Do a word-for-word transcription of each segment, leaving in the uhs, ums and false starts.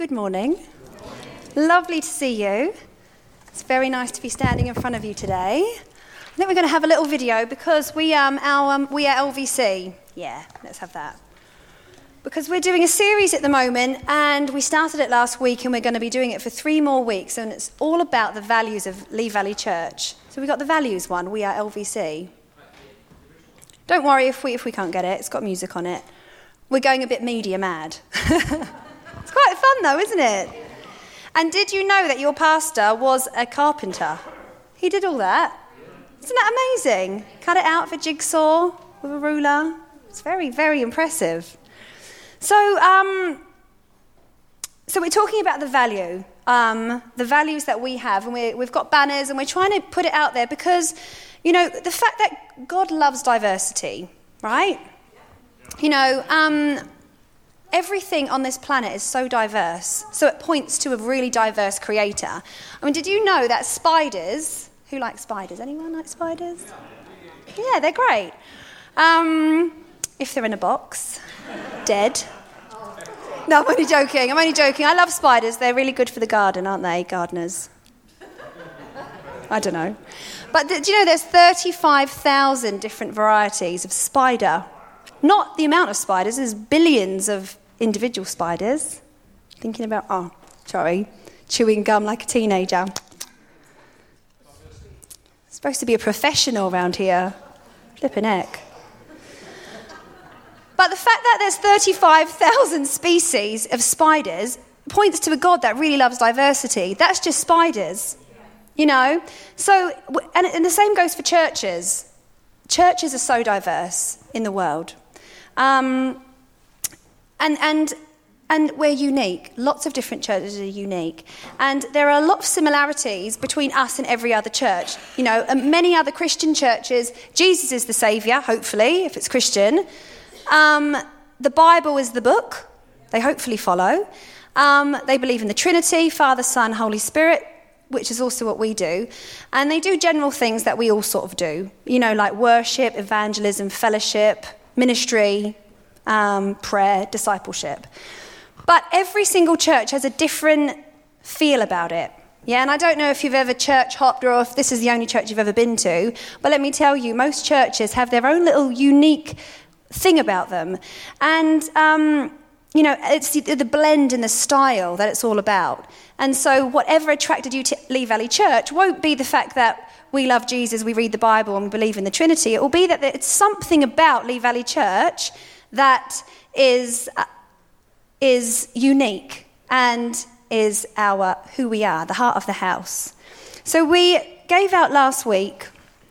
Good morning. Lovely to see you. It's very nice to be standing in front of you today. I think we're going to have a little video because we um our um, we are L V C. Yeah, let's have that. Because we're doing a series at the moment, and we started it last week, and we're going to be doing it for three more weeks, and it's all about the values of Lee Valley Church. So we've got the values one. We are L V C. Don't worry if we if we can't get it. It's got music on it. We're going a bit media mad. It's quite fun though, isn't it? And did you know that your pastor was a carpenter? He did all that. Isn't that amazing? Cut it out with a jigsaw, with a ruler. It's very, very impressive. So, um, so we're talking about the value, um, the values that we have, and we're, we've got banners, and we're trying to put it out there because, you know, the fact that God loves diversity, right? You know, um... everything on this planet is so diverse, so it points to a really diverse creator. I mean, did you know that spiders, who likes spiders? Anyone like spiders? Yeah, they're great. Um, if they're in a box, dead. No, I'm only joking, I'm only joking. I love spiders, they're really good for the garden, aren't they, gardeners? I don't know. But do you know there's thirty-five thousand different varieties of spider? Not the amount of spiders, there's billions of individual spiders. Thinking about, oh, sorry, chewing gum like a teenager. Supposed to be a professional around here. Flippin' heck. But the fact that there's thirty-five thousand species of spiders points to a God that really loves diversity. That's just spiders, you know? So, and, and the same goes for churches. Churches are so diverse in the world. Um, and and and we're unique. Lots of different churches are unique. And there are a lot of similarities between us and every other church. You know, and many other Christian churches, Jesus is the saviour, hopefully, if it's Christian. Um, the Bible is the book. They hopefully follow. Um, they believe in the Trinity, Father, Son, Holy Spirit, which is also what we do. And they do general things that we all sort of do. You know, like worship, evangelism, fellowship, ministry, um, prayer, discipleship. But every single church has a different feel about it. Yeah, and I don't know if you've ever church hopped or if this is the only church you've ever been to, but let me tell you, most churches have their own little unique thing about them. And, um, you know, it's the, the blend and the style that it's all about. And so whatever attracted you to Lee Valley Church won't be the fact that we love Jesus, we read the Bible, and we believe in the Trinity. It will be that it's something about Lee Valley Church that is uh, is unique and is our who we are, the heart of the house. So we gave out last week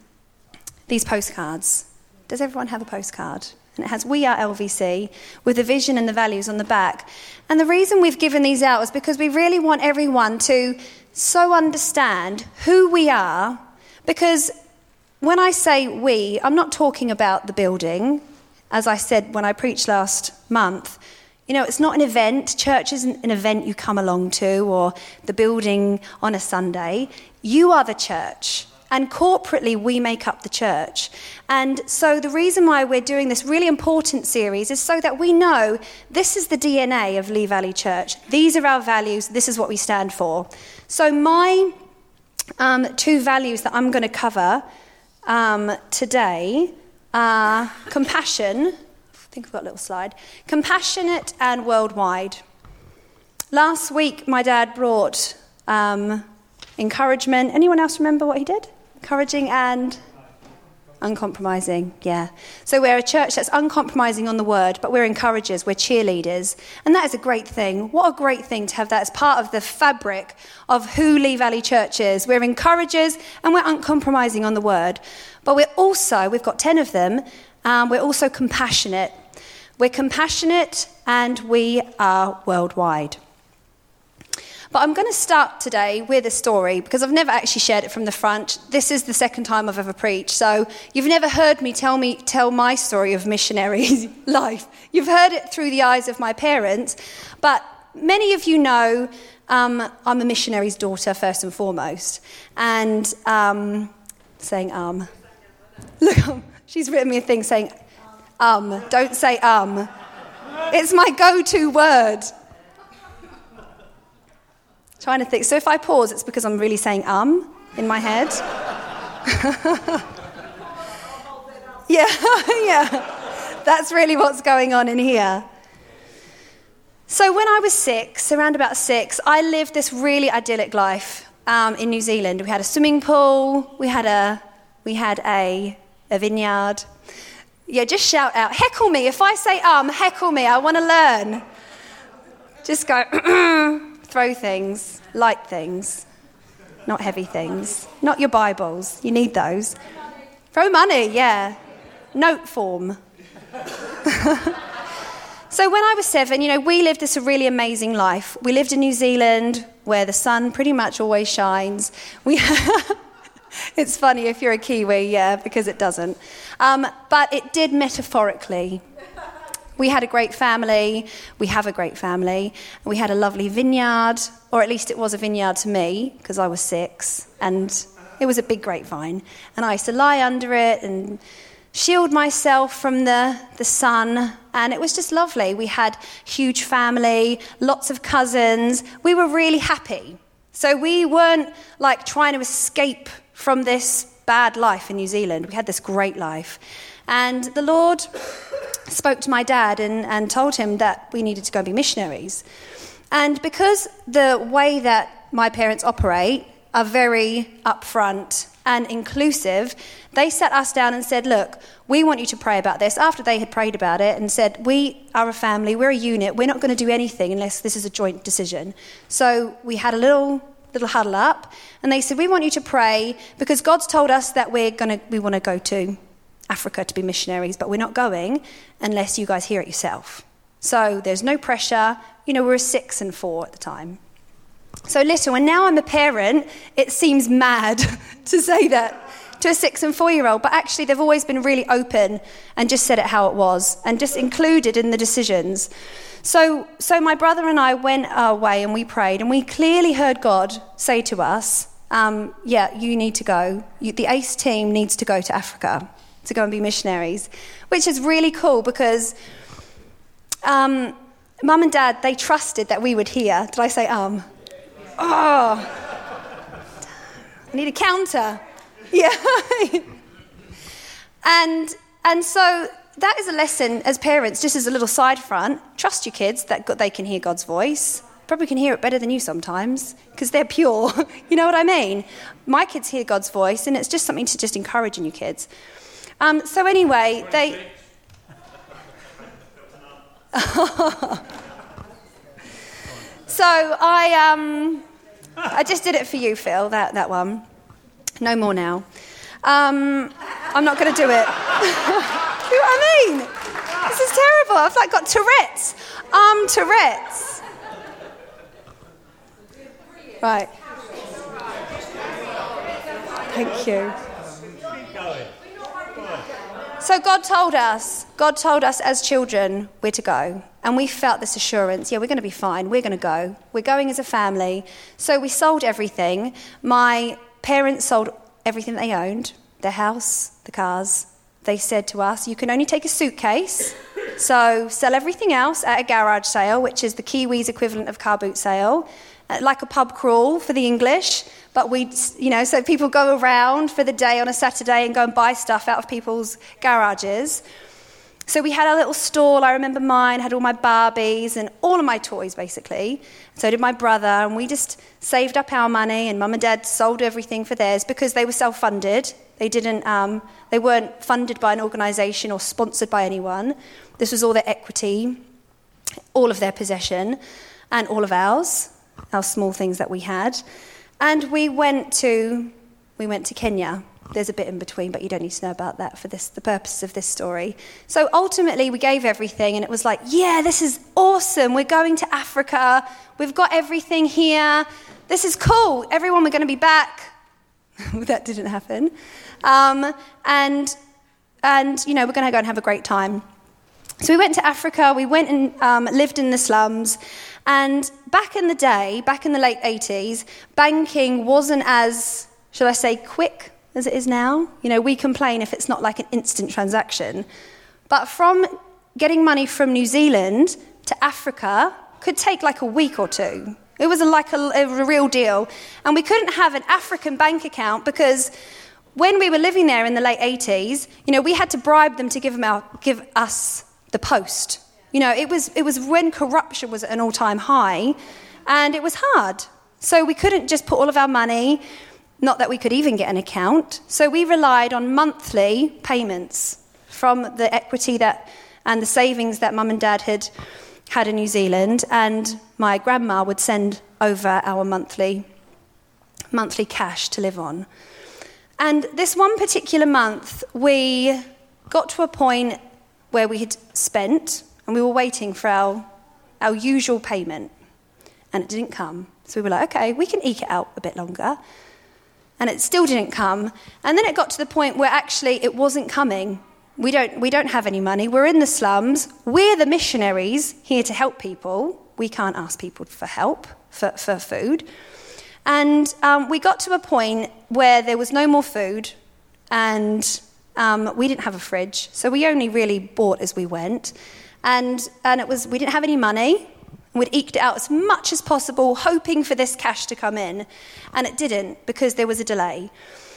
these postcards. Does everyone have a postcard? And it has We Are L V C with the vision and the values on the back. And the reason we've given these out is because we really want everyone to so understand who we are. Because when I say we, I'm not talking about the building. As I said when I preached last month, you know, it's not an event. Church isn't an event you come along to or the building on a Sunday. You are the church. And corporately, we make up the church. And so the reason why we're doing this really important series is so that we know this is the D N A of Lee Valley Church. These are our values. This is what we stand for. So my Um, two values that I'm going to cover um, today are compassion. I think I've got a little slide. Compassionate and worldwide. Last week, my dad brought um, encouragement. Anyone else remember what he did? Encouraging and uncompromising, yeah. So we're a church that's uncompromising on the word, but we're encouragers, we're cheerleaders. And that is a great thing. What a great thing to have that as part of the fabric of who Lee Valley Church is. We're encouragers and we're uncompromising on the word. But we're also, we've got ten of them, um, we're also compassionate. We're compassionate and we are worldwide. But I'm going to start today with a story because I've never actually shared it from the front. This is the second time I've ever preached. So you've never heard me tell me tell my story of missionary life. You've heard it through the eyes of my parents. But many of you know um, I'm a missionary's daughter first and foremost. And um, saying um. Look, she's written me a thing saying um. Don't say um. It's my go-to word. Trying to think. So if I pause, it's because I'm really saying um in my head. yeah, yeah. That's really what's going on in here. So when I was six, around about six, I lived this really idyllic life um, in New Zealand. We had a swimming pool. We had a we had a a vineyard. Yeah, just shout out, heckle me. If I say um, heckle me. I want to learn. Just go, throw things, light things, not heavy things, not your Bibles. You need those. Throw money, yeah. Note form. So when I was seven, you know, we lived this really amazing life. We lived in New Zealand where the sun pretty much always shines. We It's funny if you're a Kiwi, yeah, because it doesn't. Um, but it did metaphorically. We had a great family. We have a great family. We had a lovely vineyard, or at least it was a vineyard to me, because I was six, and it was a big grapevine. And I used to lie under it and shield myself from the, the sun, and it was just lovely. We had huge family, lots of cousins. We were really happy. So we weren't like trying to escape from this bad life in New Zealand. We had this great life. And the Lord spoke to my dad and, and told him that we needed to go and be missionaries. And because the way that my parents operate are very upfront and inclusive, they sat us down and said, look, we want you to pray about this. After they had prayed about it and said, we are a family, we're a unit, we're not going to do anything unless this is a joint decision. So we had a little little huddle up, and they said, we want you to pray because God's told us that we're going to we want to go to Africa to be missionaries, but we're not going unless you guys hear it yourself. So there's no pressure. You know, we were six and four at the time. So little, and now I'm a parent, it seems mad to say that to a six and four-year-old, but actually they've always been really open and just said it how it was and just included in the decisions. So so my brother and I went our way and we prayed, and we clearly heard God say to us, um, yeah, you need to go. You, the ACE team needs to go to Africa to go and be missionaries, which is really cool because um, Mum and Dad, they trusted that we would hear. Did I say um? Oh, I need a counter. Yeah. and and so that is a lesson as parents, just as a little side front. Trust your kids that they can hear God's voice. Probably can hear it better than you sometimes because they're pure. You know what I mean? My kids hear God's voice, and it's just something to just encourage in your kids. Um, so anyway, they... so I um, I just did it for you, Phil, that, that one. No more now. Um, I'm not going to do it. You know what I mean? This is terrible. I've like got Tourette's. Um, Tourette's. Right. Thank you. So God told us, God told us as children we're to go. And we felt this assurance, yeah, we're going to be fine. We're going to go. We're going as a family. So we sold everything. My parents sold everything they owned, their house, the cars. They said to us, you can only take a suitcase. So sell everything else at a garage sale, which is the Kiwis' equivalent of car boot sale, like a pub crawl for the English. But we, you know, so people go around for the day on a Saturday and go and buy stuff out of people's garages. So we had a little stall. I remember mine had all my Barbies and all of my toys, basically. So did my brother, and we just saved up our money, and Mum and Dad sold everything for theirs because they were self-funded. They didn't, um, they weren't funded by an organisation or sponsored by anyone. This was all their equity, all of their possession, and all of ours, our small things that we had. And we went to, we went to Kenya. There's a bit in between, but you don't need to know about that for this, the purposes of this story. So ultimately, we gave everything, and it was like, yeah, this is awesome. We're going to Africa. We've got everything here. This is cool. Everyone, we're going to be back. That didn't happen. Um, and, and, you know, we're going to go and have a great time. So we went to Africa. We went and um, lived in the slums. And back in the day, back in the late eighties, banking wasn't as, shall I say, quick as it is now. You know, we complain if it's not like an instant transaction. But from getting money from New Zealand to Africa could take like a week or two. It was a, like a, a real deal. And we couldn't have an African bank account because when we were living there in the late eighties, you know, we had to bribe them to give them our, give us the post. You know, it was it was when corruption was at an all-time high, and it was hard. So we couldn't just put all of our money, not that we could even get an account. So we relied on monthly payments from the equity that and the savings that Mum and Dad had had in New Zealand, and my grandma would send over our monthly monthly cash to live on. And this one particular month, we got to a point where we had spent, and we were waiting for our our usual payment, and it didn't come. So we were like, okay, we can eke it out a bit longer. And it still didn't come. And then it got to the point where actually it wasn't coming. We don't we don't have any money. We're in the slums. We're the missionaries here to help people. We can't ask people for help, for, for food. And um, we got to a point where there was no more food, and um, we didn't have a fridge. So we only really bought as we went. And and it was we didn't have any money. We'd eked it out as much as possible, hoping for this cash to come in. And it didn't, because there was a delay.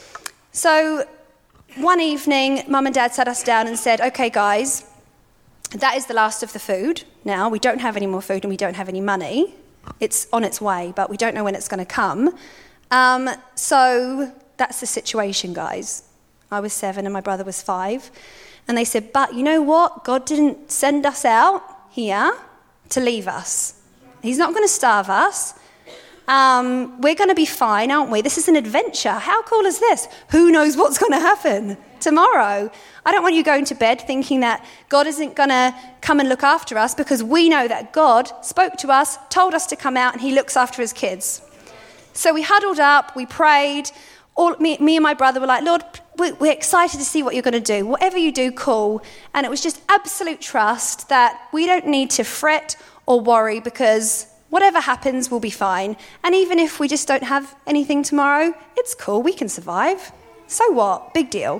So one evening, Mum and Dad sat us down and said, okay, guys, that is the last of the food now. We don't have any more food and we don't have any money. It's on its way, but we don't know when it's going to come. Um, so that's the situation, guys. I was seven and my brother was five. And they said, but you know what? God didn't send us out here to leave us. He's not going to starve us. Um, we're going to be fine, aren't we? This is an adventure. How cool is this? Who knows what's going to happen tomorrow? I don't want you going to bed thinking that God isn't going to come and look after us, because we know that God spoke to us, told us to come out, and he looks after his kids. So we huddled up, we prayed. All, me, me and my brother were like, Lord, we're excited to see what you're going to do. Whatever you do, cool. And it was just absolute trust that we don't need to fret or worry, because whatever happens, we'll be fine. And even if we just don't have anything tomorrow, it's cool. We can survive. So what? Big deal.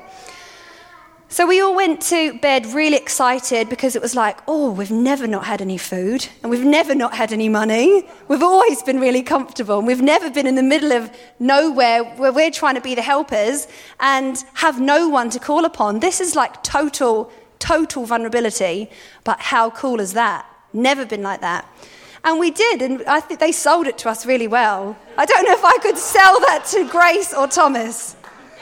So we all went to bed really excited, because it was like, oh, we've never not had any food, and we've never not had any money. We've always been really comfortable, and we've never been in the middle of nowhere where we're trying to be the helpers and have no one to call upon. This is like total, total vulnerability. But how cool is that? Never been like that. And we did, and I think they sold it to us really well. I don't know if I could sell that to Grace or Thomas.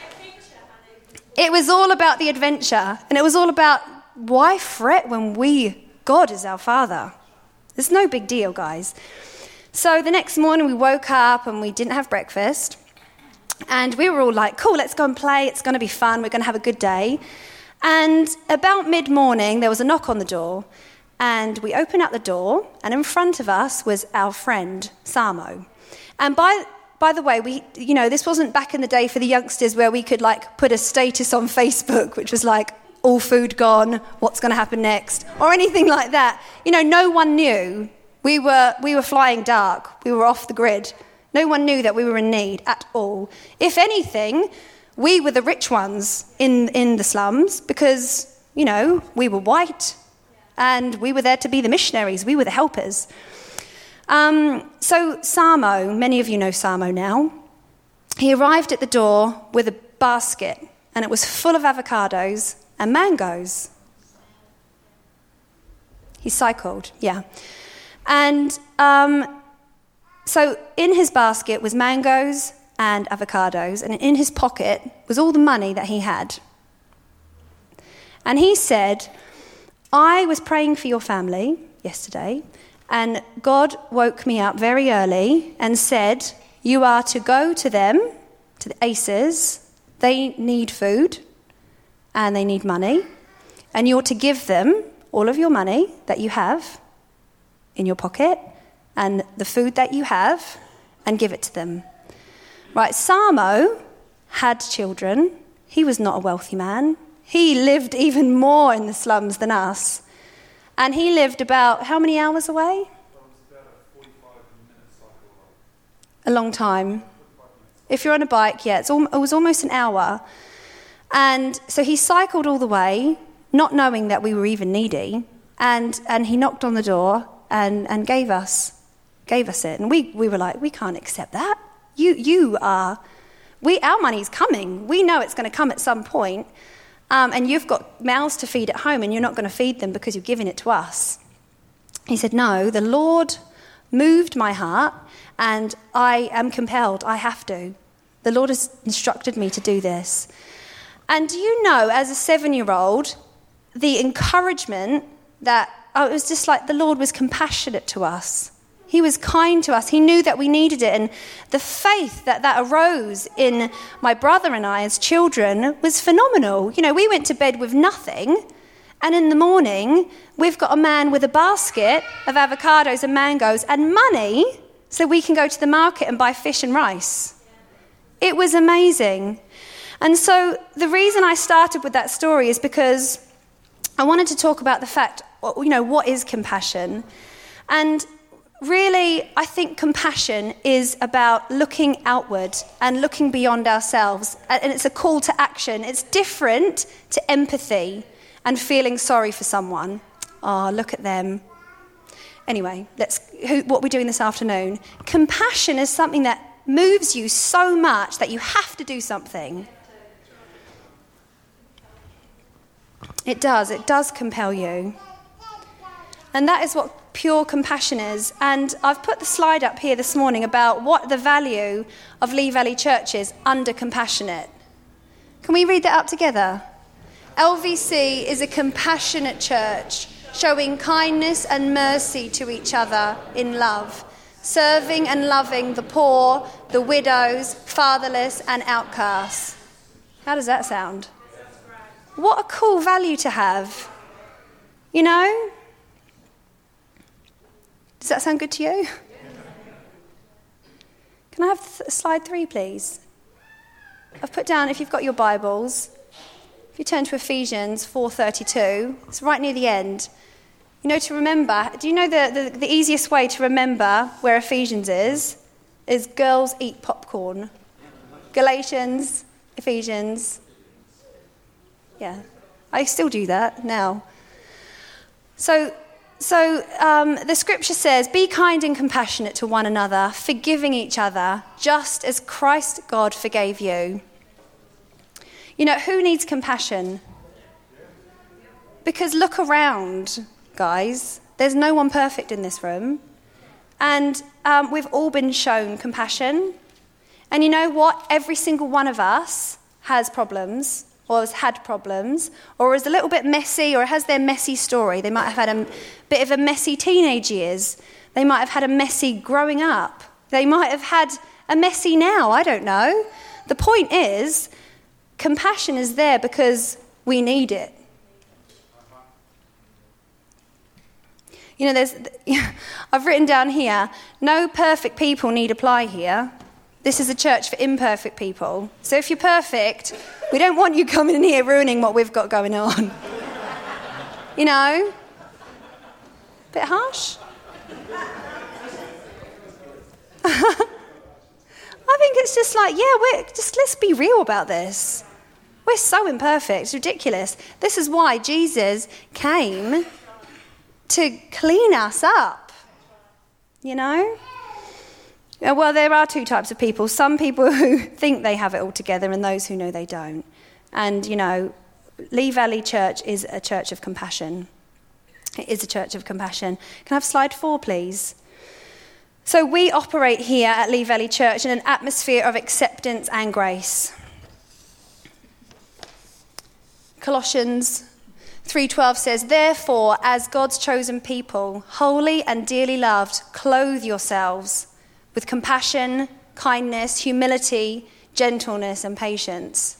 It was all about the adventure, and it was all about, why fret when we, God is our Father? It's no big deal, guys. So the next morning we woke up and we didn't have breakfast, and we were all like, cool, let's go and play. It's going to be fun. We're going to have a good day. And about mid-morning, there was a knock on the door, and we opened up the door, and in front of us was our friend, Samo. And by by the way, we you know, this wasn't back in the day for the youngsters where we could like put a status on Facebook, which was like, all food gone, what's going to happen next, or anything like that. You know, no one knew. We were we were flying dark. We were off the grid. No one knew that we were in need at all. If anything, we were the rich ones in in the slums, because, you know, we were white. And we were there to be the missionaries. We were the helpers. Um, so Samo, many of you know Samo now, he arrived at the door with a basket, and it was full of avocados and mangoes. He cycled, yeah. And um, so in his basket was mangoes and avocados, and in his pocket was all the money that he had. And he said, I was praying for your family yesterday, and God woke me up very early and said, you are to go to them, to the Aces. They need food and they need money, and you're to give them all of your money that you have in your pocket and the food that you have, and give it to them. Right, Samo had children. He was not a wealthy man. He lived even more in the slums than us. And he lived about, how many hours away? About a forty-five minute cycle. A long time. If you're on a bike, yeah, it's al- it was almost an hour. And so he cycled all the way, not knowing that we were even needy. And and he knocked on the door and, and gave us gave us it. And we, we were like, we can't accept that. You you are, we our money's coming. We know it's going to come at some point. Um, and you've got mouths to feed at home and you're not going to feed them because you're giving it to us. He said, no, the Lord moved my heart and I am compelled. I have to. The Lord has instructed me to do this. And do you know, as a seven-year-old, the encouragement that, oh, it was just like the Lord was compassionate to us. He was kind to us. He knew that we needed it. And the faith that that arose in my brother and I as children was phenomenal. You know, we went to bed with nothing. And in the morning, we've got a man with a basket of avocados and mangoes and money so we can go to the market and buy fish and rice. It was amazing. And so the reason I started with that story is because I wanted to talk about the fact, you know, what is compassion? And really, I think compassion is about looking outward and looking beyond ourselves. And it's a call to action. It's different to empathy and feeling sorry for someone. Oh, look at them. Anyway, let's. Who, what we're doing this afternoon. Compassion is something that moves you so much that you have to do something. It does. It does compel you. And that is what pure compassion is. And I've put the slide up here this morning about what the value of Lee Valley Church is under compassionate. Can we read that up together? L V C is a compassionate church, showing kindness and mercy to each other in love, serving and loving the poor, the widows, fatherless, and outcasts. How does that sound? What a cool value to have. You know? Does that sound good to you? Can I have th- slide three, please? I've put down, if you've got your Bibles, if you turn to Ephesians four thirty-two, it's right near the end. You know, to remember, do you know the, the, the easiest way to remember where Ephesians is? Is girls eat popcorn. Galatians, Ephesians. Yeah, I still do that now. So, so um, the scripture says, be kind and compassionate to one another, forgiving each other, just as Christ God forgave you. You know, who needs compassion? Because look around, guys. There's no one perfect in this room. And um, we've all been shown compassion. And you know what? Every single one of us has problems, or has had problems, or is a little bit messy, or has their messy story. They might have had a bit of a messy teenage years. They might have had a messy growing up. They might have had a messy now. I don't know. The point is, compassion is there because we need it. You know, there's. I've written down here, no perfect people need apply here. This is a church for imperfect people. So if you're perfect, we don't want you coming in here ruining what we've got going on. You know? Bit harsh? I think it's just like, yeah, we're just let's be real about this. We're so imperfect. It's ridiculous. This is why Jesus came to clean us up. You know? Well, there are two types of people. Some people who think they have it all together and those who know they don't. And, you know, Lee Valley Church is a church of compassion. It is a church of compassion. Can I have slide four, please? So we operate here at Lee Valley Church in an atmosphere of acceptance and grace. Colossians three twelve says, therefore, as God's chosen people, holy and dearly loved, clothe yourselves with compassion, kindness, humility, gentleness, and patience.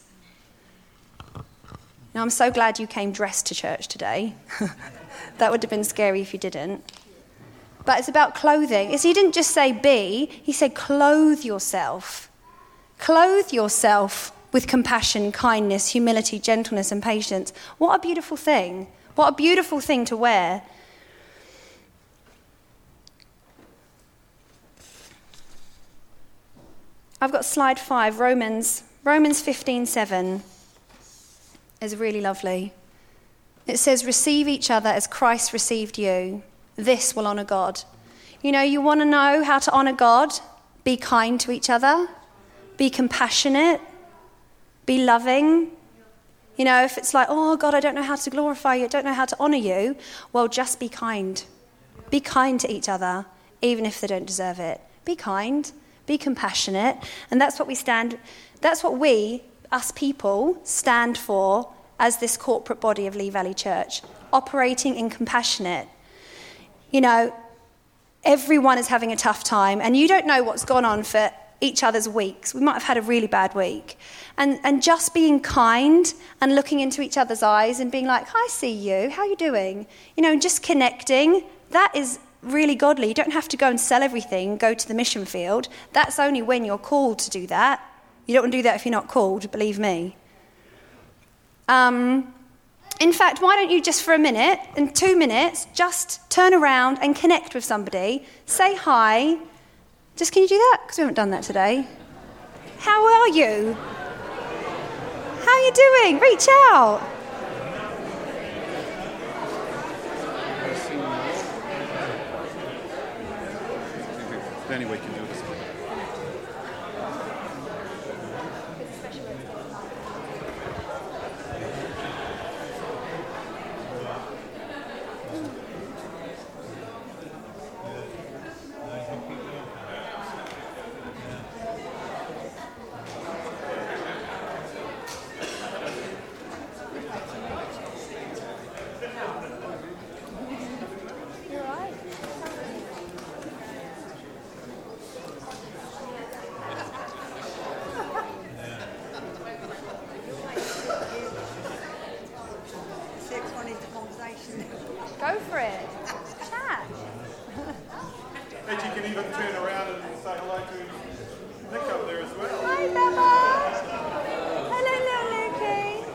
Now, I'm so glad you came dressed to church today. That would have been scary if you didn't. But it's about clothing. It's, he didn't just say be, he said clothe yourself. Clothe yourself with compassion, kindness, humility, gentleness, and patience. What a beautiful thing. What a beautiful thing to wear. I've got slide five, Romans. Romans fifteen seven is really lovely. It says, receive each other as Christ received you. This will honour God. You know, you want to know how to honour God? Be kind to each other. Be compassionate. Be loving. You know, if it's like, oh, God, I don't know how to glorify you, I don't know how to honour you, well, just be kind. Be kind to each other, even if they don't deserve it. Be kind. Be compassionate. And that's what we stand, that's what we, us people, stand for as this corporate body of Lee Valley Church, operating in compassionate. You know, everyone is having a tough time, and you don't know what's gone on for each other's weeks. We might have had a really bad week. And and just being kind and looking into each other's eyes and being like, I see you, how are you doing? You know, and just connecting, that is really godly. You don't have to go and sell everything, go to the mission field. That's only when you're called to do that. You don't want to do that if you're not called, believe me. Um, in fact, why don't you just for a minute, in two minutes, just turn around and connect with somebody, say hi. Just can you do that? Because we haven't done that today. How are you? How are you doing? Reach out. The only way you can do this. Go for it. Chat. And you can even turn around and say hello to Nick up there as well. Hi, Bella. Hello, little Lukey.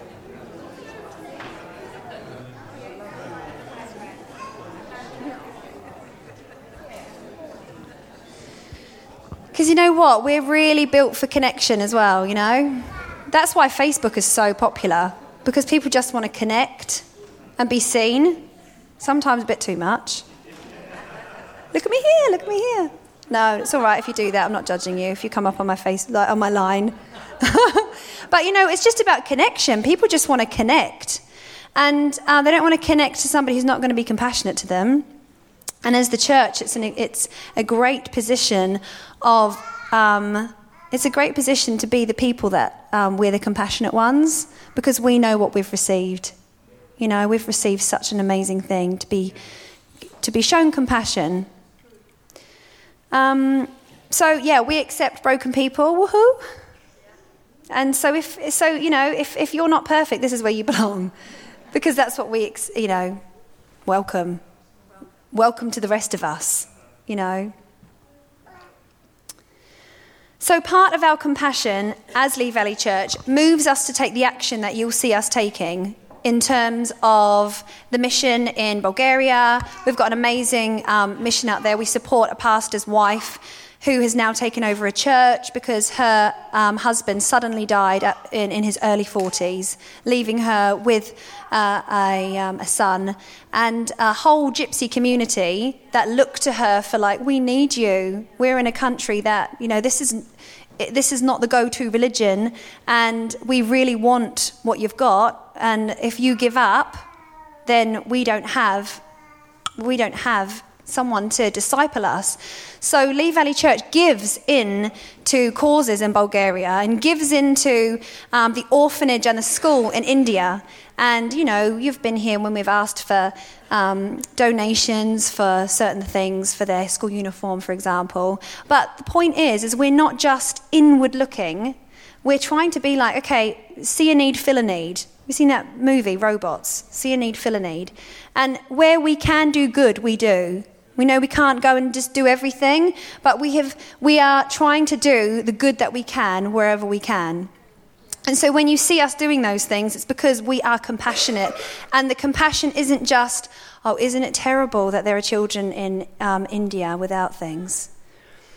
Because you know what? We're really built for connection as well, you know? That's why Facebook is so popular. Because people just want to connect and be seen. Sometimes a bit too much. Look at me here, look at me here. No, it's all right if you do that. I'm not judging you if you come up on my face, like on my line. But, you know, it's just about connection. People just want to connect. And uh, they don't want to connect to somebody who's not going to be compassionate to them. And as the church, it's, an, it's a great position of... Um, it's a great position to be the people that um, we're the compassionate ones, because we know what we've received. You know, we've received such an amazing thing to be to be shown compassion. Um, so yeah, we accept broken people. Woohoo! And so if so, you know, if if you're not perfect, this is where you belong, because that's what we, you know, welcome. Welcome to the rest of us. You know. So part of our compassion as Lee Valley Church moves us to take the action that you'll see us taking in terms of the mission in Bulgaria. We've got an amazing um, mission out there. We support a pastor's wife who has now taken over a church because her um, husband suddenly died at, in, in his early forties, leaving her with uh, a, um, a son, and a whole gypsy community that look to her for like, we need you. We're in a country that, you know, this is this is not the go-to religion, and we really want what you've got. And if you give up, then we don't have we don't have someone to disciple us. So Lee Valley Church gives in to causes in Bulgaria and gives into um, the orphanage and the school in India. And, you know, you've been here when we've asked for um, donations for certain things, for their school uniform, for example. But the point is, is we're not just inward looking. We're trying to be like, okay, see a need, fill a need. You've seen that movie, Robots, see a need, fill a need. And where we can do good, we do. We know we can't go and just do everything, but we have we are trying to do the good that we can wherever we can. And so when you see us doing those things, it's because we are compassionate. And the compassion isn't just, oh, isn't it terrible that there are children in um, India without things?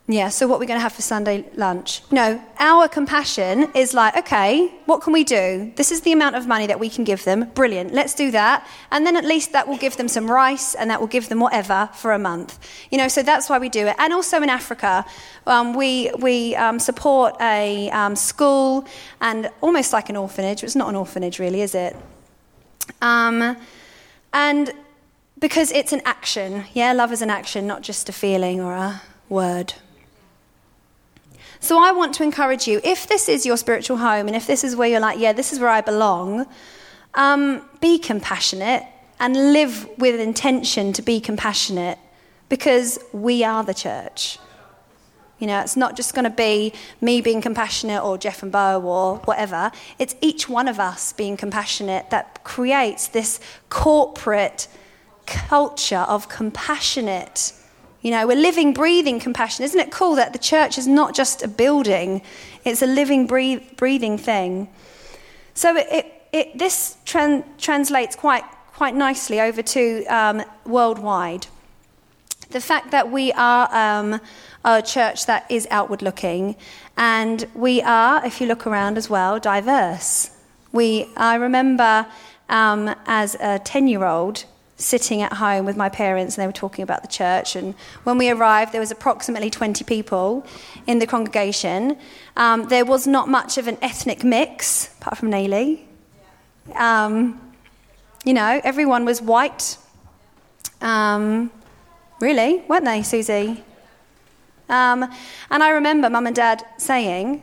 Yeah, so what are we going to have for Sunday lunch? No, our compassion is like, okay, what can we do? This is the amount of money that we can give them. Brilliant, let's do that. And then at least that will give them some rice and that will give them whatever for a month. You know, so that's why we do it. And also in Africa, um, we we um, support a um, school and almost like an orphanage. It's not an orphanage really, is it? Um, and because it's an action. Yeah, love is an action, not just a feeling or a word. So I want to encourage you, if this is your spiritual home and if this is where you're like, yeah, this is where I belong, um, be compassionate and live with intention to be compassionate, because we are the church. You know, it's not just going to be me being compassionate or Jeff and Bo or whatever. It's each one of us being compassionate that creates this corporate culture of compassionate. You know, we're living, breathing compassion. Isn't it cool that the church is not just a building, it's a living, breathe, breathing thing. So it, it, it this tran- translates quite quite nicely over to um, worldwide. The fact that we are um, a church that is outward looking, and we are, if you look around as well, diverse. We, I remember um, as a ten-year-old, sitting at home with my parents, and they were talking about the church. And when we arrived, there was approximately twenty people in the congregation. Um, there was not much of an ethnic mix, apart from Naily. Um, you know, everyone was white. Um, really, weren't they, Susie? Um, and I remember Mum and Dad saying,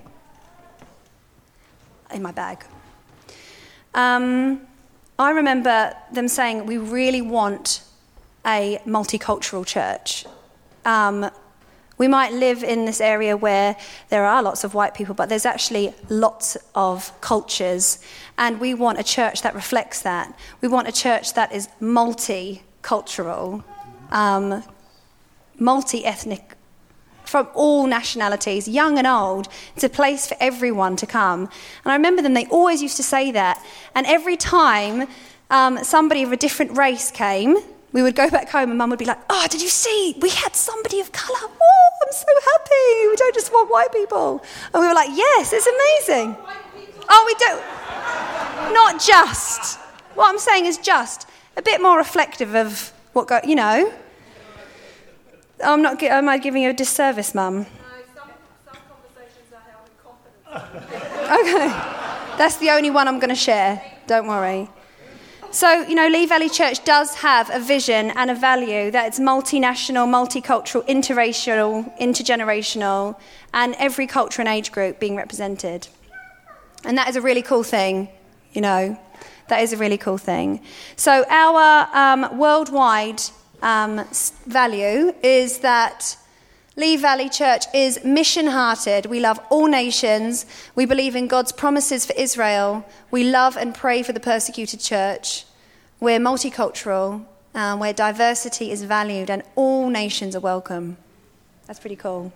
in my bag, um, I remember them saying, we really want a multicultural church. Um, we might live in this area where there are lots of white people, but there's actually lots of cultures. And we want a church that reflects that. We want a church that is multicultural, um, multi-ethnic, from all nationalities, young and old. It's a place for everyone to come. And I remember them, they always used to say that. And every time um, somebody of a different race came, we would go back home and Mum would be like, oh, did you see? We had somebody of colour. Oh, I'm so happy. We don't just want white people. And we were like, yes, it's amazing. Oh, we don't. Not just. What I'm saying is just. A bit more reflective of what, go, you know. I'm not. Am I giving you a disservice, Mum? No, some, some conversations are held in confidence. Okay, that's the only one I'm going to share. Don't worry. So, you know, Lee Valley Church does have a vision and a value that it's multinational, multicultural, interracial, intergenerational, and every culture and age group being represented. And that is a really cool thing, you know. That is a really cool thing. So our um, worldwide Um, value is that Lee Valley Church is mission-hearted. We love all nations. We believe in God's promises for Israel. We love and pray for the persecuted church. We're multicultural, um, where diversity is valued and all nations are welcome. That's pretty cool.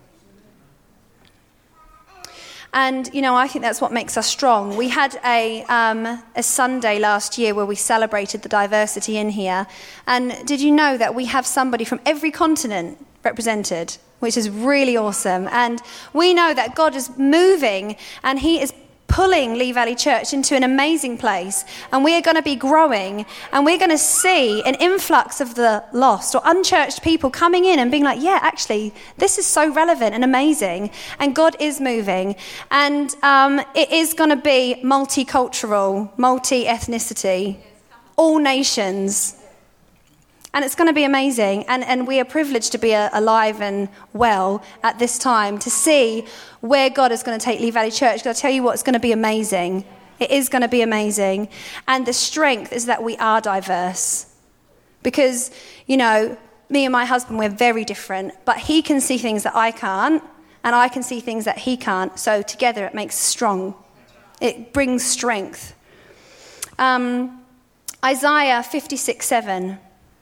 And, you know, I think that's what makes us strong. We had a um, a Sunday last year where we celebrated the diversity in here. And did you know that we have somebody from every continent represented, which is really awesome. And we know that God is moving and he is pulling Lee Valley Church into an amazing place, and we are going to be growing, and we're going to see an influx of the lost or unchurched people coming in and being like, yeah, actually, this is so relevant and amazing, and God is moving, and um, it is going to be multicultural, multi-ethnicity, all nations. And it's going to be amazing. And, and we are privileged to be uh, alive and well at this time to see where God is going to take Lee Valley Church. I'll tell you what, it's going to be amazing. It is going to be amazing. And the strength is that we are diverse. Because, you know, me and my husband, we're very different. But he can see things that I can't. And I can see things that he can't. So together it makes us strong. It brings strength. Um, Isaiah fifty-six seven.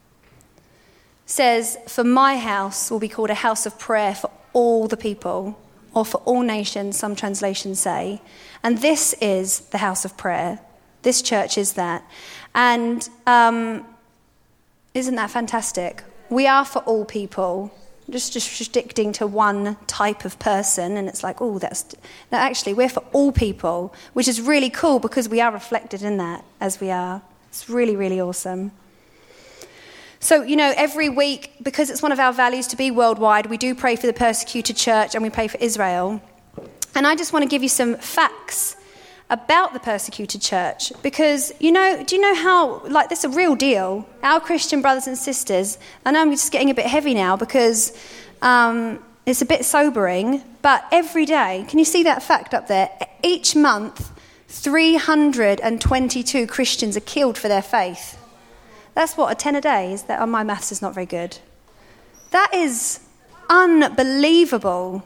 Says, for my house will be called a house of prayer for all the people, or for all nations, some translations say. And this is the house of prayer. This church is that. And um, isn't that fantastic? We are for all people. just just restricting to one type of person, and it's like, oh, that's... No, actually, we're for all people, which is really cool because we are reflected in that as we are. It's really, really awesome. So, you know, every week, because it's one of our values to be worldwide, we do pray for the persecuted church and we pray for Israel. And I just want to give you some facts about the persecuted church, because, you know, do you know how, like, this is a real deal. Our Christian brothers and sisters, I know I'm just getting a bit heavy now because um, it's a bit sobering, but every day, can you see that fact up there? Each month, three hundred twenty-two Christians are killed for their faith. That's what, a ten a day? Is that? Oh, my maths is not very good. That is unbelievable.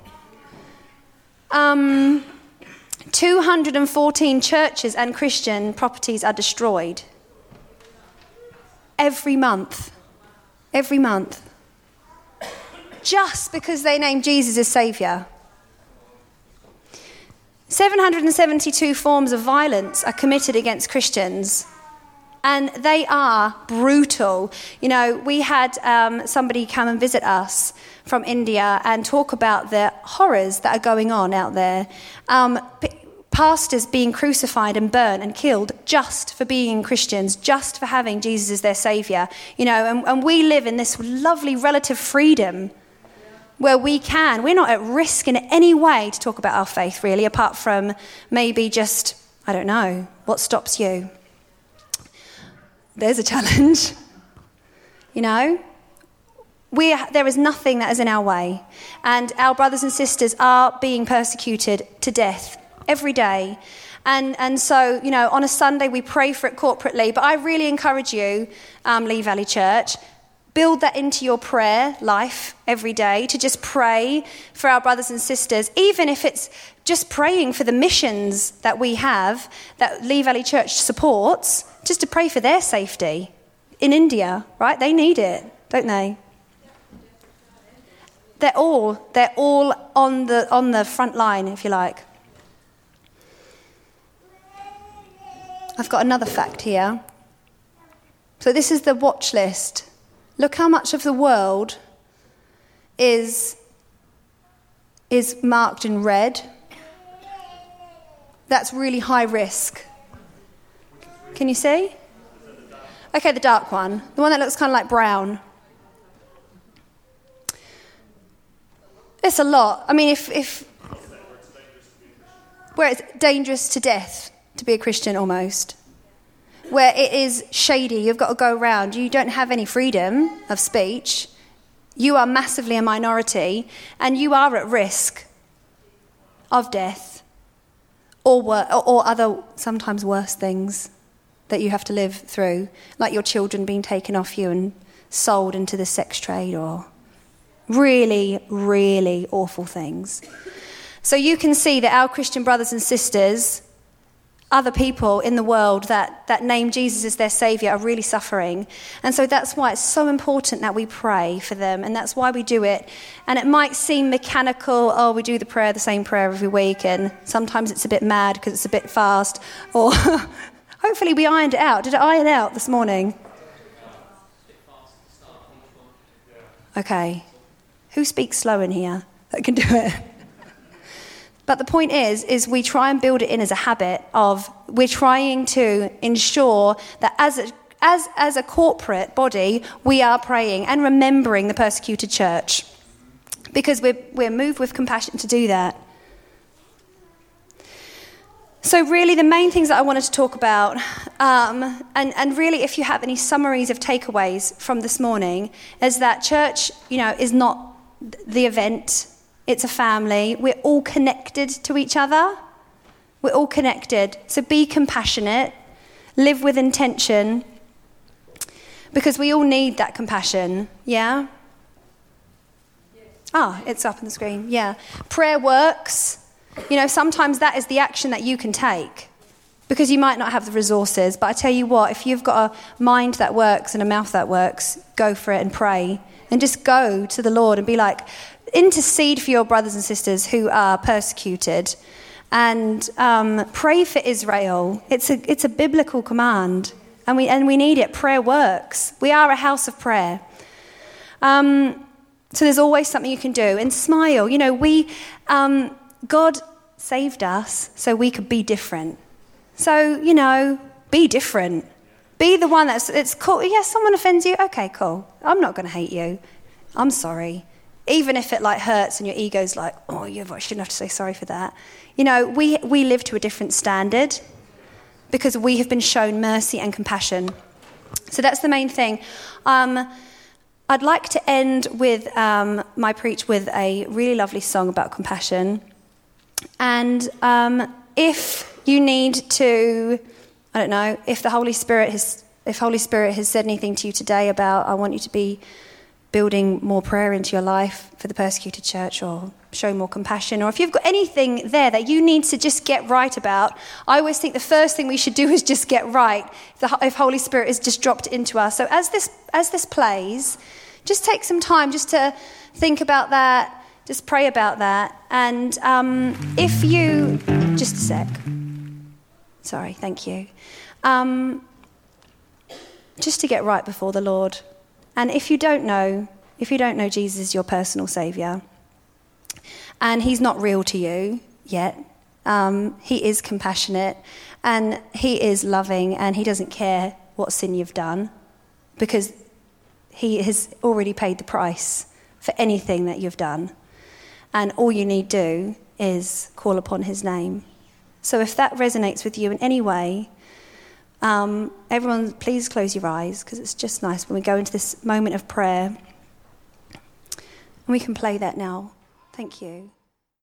Um... two hundred fourteen churches and Christian properties are destroyed every month. Every month. Just because they name Jesus as Saviour. seven hundred seventy-two forms of violence are committed against Christians. And they are brutal. You know, we had um, somebody come and visit us from India and talk about the horrors that are going on out there. Um, p- pastors being crucified and burnt and killed just for being Christians, just for having Jesus as their saviour. You know, and, and we live in this lovely relative freedom where we can. We're not at risk in any way to talk about our faith, really, apart from maybe just, I don't know, what stops you? There's a challenge. You know? We, there is nothing that is in our way. And our brothers and sisters are being persecuted to death every day. And and so, you know, on a Sunday we pray for it corporately. But I really encourage you, um, Lee Valley Church, build that into your prayer life every day, to just pray for our brothers and sisters, even if it's just praying for the missions that we have, that Lee Valley Church supports, just to pray for their safety in India, right? They need it, don't they? They're all they're all on the on the front line, if you like. I've got another fact here. So this is the watch list. Look how much of the world is is marked in red. That's really high risk. Can you see? Okay, the dark one. The one that looks kind of like brown. It's a lot. I mean, if, if where it's dangerous to death to be a Christian almost, where it is shady, you've got to go around, you don't have any freedom of speech, you are massively a minority, and you are at risk of death or wor- or other sometimes worse things that you have to live through, like your children being taken off you and sold into the sex trade, or really, really awful things. So you can see that our Christian brothers and sisters, other people in the world that, that name Jesus as their saviour, are really suffering. And so that's why it's so important that we pray for them, and that's why we do it. And it might seem mechanical, oh, we do the prayer, the same prayer every week, and sometimes it's a bit mad because it's a bit fast, or hopefully we ironed it out. Did it iron out this morning? Okay. Who speaks slow in here that can do it? But the point is, is we try and build it in as a habit of, we're trying to ensure that as a, as, as a corporate body, we are praying and remembering the persecuted church, because we're, we're moved with compassion to do that. So really the main things that I wanted to talk about, um, and, and really if you have any summaries of takeaways from this morning, is that church, you know, is not the event. It's a family. We're all connected to each other. We're all connected. So be compassionate. Live with intention. Because we all need that compassion. Yeah? Ah, it's up on the screen. Yeah. Prayer works. You know, sometimes that is the action that you can take. Because you might not have the resources. But I tell you what, if you've got a mind that works and a mouth that works, go for it and pray. And just go to the Lord and be like, intercede for your brothers and sisters who are persecuted, and um, pray for Israel. It's a it's a biblical command, and we and we need it. Prayer works. We are a house of prayer. Um, So there's always something you can do. And smile. You know, we, um, God saved us so we could be different. So, you know, be different. Be the one that's, it's cool. Yes, someone offends you. Okay, cool. I'm not going to hate you. I'm sorry. Even if it like hurts and your ego's like, oh, you shouldn't have to say sorry for that. You know, we, we live to a different standard because we have been shown mercy and compassion. So that's the main thing. Um, I'd like to end with um, my preach with a really lovely song about compassion. And um, if you need to, I don't know, if the Holy Spirit has, if Holy Spirit has said anything to you today about, I want you to be building more prayer into your life for the persecuted church, or show more compassion, or if you've got anything there that you need to just get right about, I always think the first thing we should do is just get right, if, the, if Holy Spirit is just dropped into us. So as this as this plays, just take some time just to think about that, just pray about that, and um, if you, just a sec, sorry, thank you, um, just to get right before the Lord. And if you don't know, if you don't know Jesus as your personal saviour, and he's not real to you yet, um, he is compassionate, and he is loving, and he doesn't care what sin you've done, because he has already paid the price for anything that you've done. And all you need do is call upon his name. So if that resonates with you in any way, Um, everyone, please close your eyes, because it's just nice when we go into this moment of prayer. And we can play that now. Thank you.